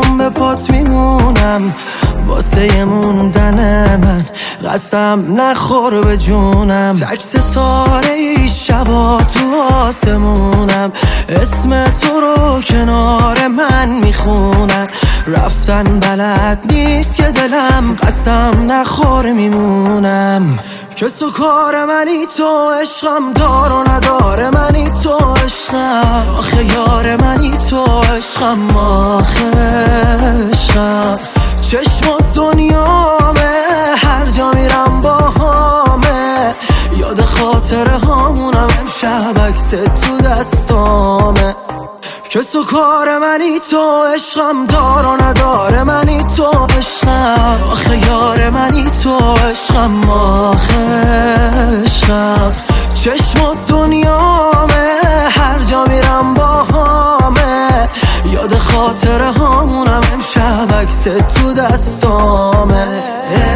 به پات میمونم واسه موندن من، قسم نخور به جونم. تک ستاره ای شبا تو آسمونم، اسم تو رو کنار من میخونم. رفتن بلد نیست که دلم، قسم نخور میمونم. کس و کار منی تو، عشقم دار و نداره منی تو، عشقم آخه یار منی تو، عشقم آخه عشقم. چشم و دنیامه، هر جا میرم با همه، یاد خاطره هامونم. امشب عکس تو دستامه. کس و کار منی تو، عشقم دار و نداره منی تو، عشقم آخه یار منی تو، عشقم آخه عشقم. چشم و دنیامه، هر جا میرم با همه، یاد خاطره هامونم. امشب عکس تو دستامه.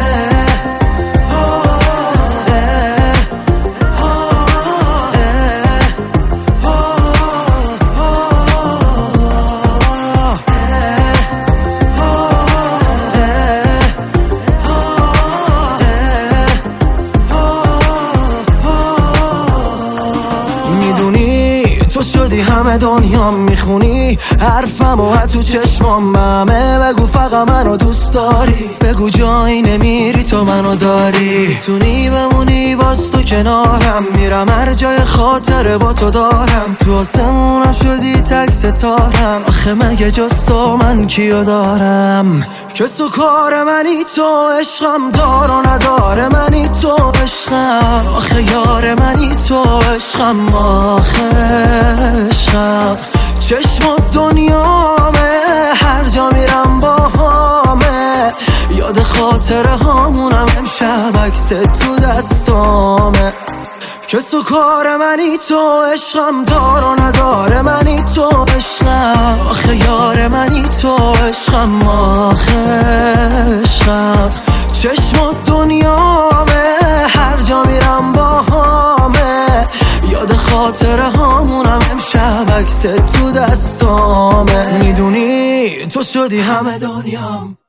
تو شدی همه دنیا، میخونی حرفم و تو چشمام همه. بگو فقط منو دوست داری، بگو جایی نمیری تو منو داری. میتونی بمونی باز تو کنارم، میرم هر جای خاطره با تو دارم. تو آسمونم شدی تک ستارم، آخه مگه جز تو من کیو دارم. کس و کار منی تو، عشقم دار و نداره منی تو، عشقم آخه یار منی تو، عشقم آخه عشقم. چشم و دنیامه، هر جا میرم با همه، یاد خاطره هامونم. امشب عکس تو دستامه. کس و کار منی تو، عشقم دار و نداره منی تو، عشقم آخه یار منی تو، عشقم آخه عشقم. چشم و دنیامه، هر جا میرم با همه، یاد خاطره هامونم. امشب عکس تو دستامه. میدونی تو شدی همه دنیام.